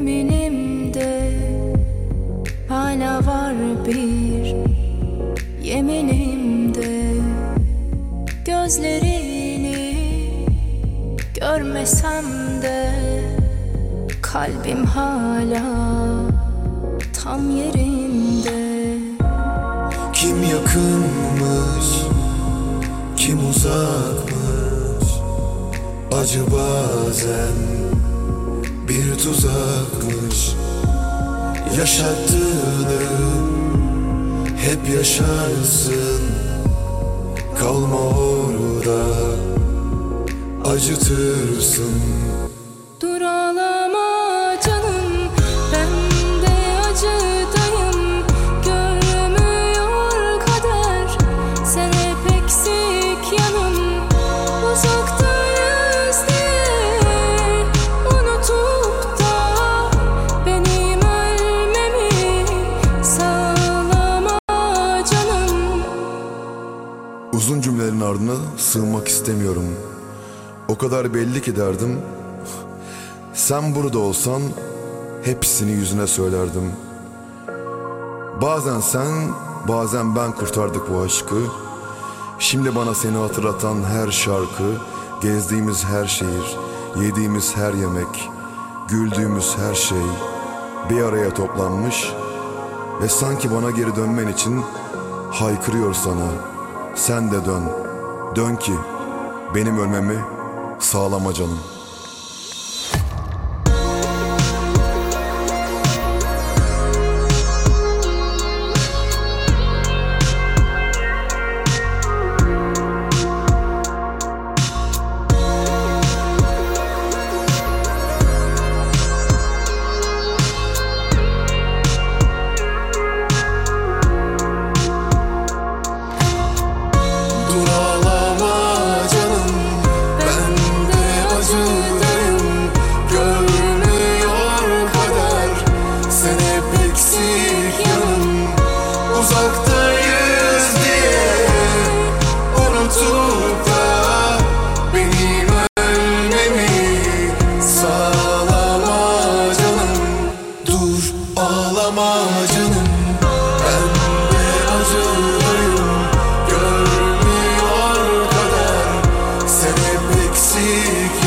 Eminim de hala var bir yeminim de. Gözlerini görmesem de kalbim hala tam yerinde. Kim yakınmış, kim uzakmış, acı bazen bir tuzakmış. Yaşattığını hep yaşarsın, kalma orada, acıtırsın. Dur ağlama canım, ben de acıdayım. Görmüyor kader, sen hep eksik yanım. Uzaktayız diye unutup da benim ölmemi sağlama canım. Uzun cümlelerin ardına sığmak istemiyorum. O kadar belli ki derdim. Sen burada olsan hepsini yüzüne söylerdim. Bazen sen, bazen ben kurtardık bu aşkı. Şimdi bana seni hatırlatan her şarkı, gezdiğimiz her şehir, yediğimiz her yemek, güldüğümüz her şey bir araya toplanmış ve sanki bana geri dönmen için haykırıyor sana. Sen de dön, dön ki benim ölmemi sağlama canım. Dur ağlama canım, ben de acıdayım. Görmüyor kader, sen hep eksik yanım. Uzaktayız diye unutup da benim ölmemi sağlama canım. Dur ağlama canım, ben de acıdayım. Görmüyor kader, sen hep eksik